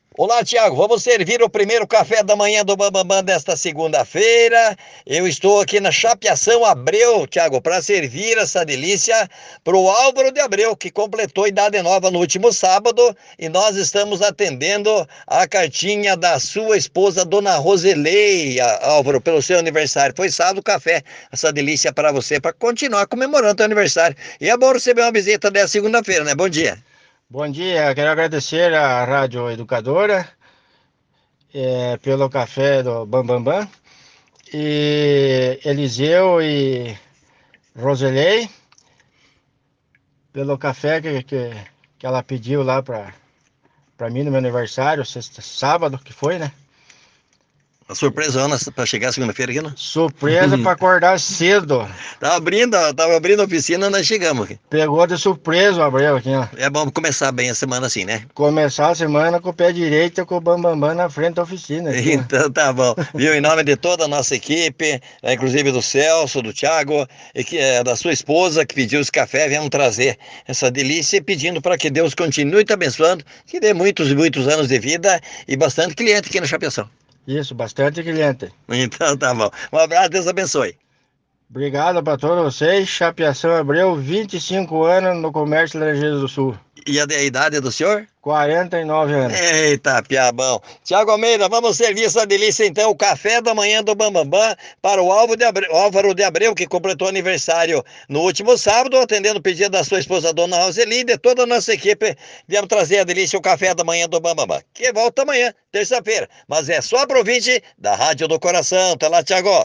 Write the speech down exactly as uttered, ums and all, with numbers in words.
Olá, Tiago. Vamos servir o primeiro café da manhã do Bambambam desta segunda-feira. Eu estou aqui na Chapeação Abreu, Tiago, para servir essa delícia para o Álvaro de Abreu, que completou idade nova no último sábado, e nós estamos atendendo a cartinha da sua esposa, Dona Roseleia, Álvaro, pelo seu aniversário. Foi sábado café, essa delícia para você, para continuar comemorando o aniversário. E é bom receber uma visita dessa segunda-feira, né? Bom dia. Bom dia, quero agradecer à Rádio Educadora eh, pelo café do Bambambam Bam, Bam, e Eliseu e Roselei pelo café que, que, que ela pediu lá para para mim no meu aniversário, sexta, sábado que foi, né? Uma surpresa para chegar segunda-feira aqui, não? Surpresa para acordar cedo. Tava abrindo, tava abrindo a oficina, nós chegamos aqui. Pegou de surpresa o Abreu aqui, ó. É bom começar bem a semana assim, né? Começar a semana com o pé direito com o Bambambam Bam, Bam na frente da oficina aqui, ó. Então tá bom. Viu? Em nome de toda a nossa equipe, né, inclusive do Celso, do Thiago, e que é da sua esposa que pediu esse café, viemos trazer essa delícia e pedindo para que Deus continue te abençoando, que dê muitos e muitos anos de vida e bastante cliente aqui na Chapeação. Isso, bastante cliente. Então tá bom. Um abraço, Deus abençoe. Obrigado para todos vocês. Chapeação Abreu, vinte e cinco anos no comércio Laranjeiras do Sul. E a, a idade do senhor? quarenta e nove anos. Eita, piabão. Tiago Almeida, vamos servir essa delícia então, o café da manhã do Bambambam para o Álvaro de Abreu, Álvaro de Abreu, que completou aniversário no último sábado, atendendo o pedido da sua esposa, Dona Roseli, e de toda a nossa equipe. Viemos trazer a delícia, o café da manhã do Bambambam, que volta amanhã, terça-feira, mas é só para o ouvinte da Rádio do Coração. Até lá, Tiago.